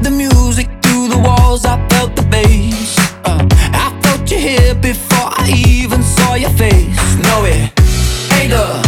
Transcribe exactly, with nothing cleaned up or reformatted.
the music through the walls, I felt the bass. uh, I felt you here before I even saw your face. No, it ain't the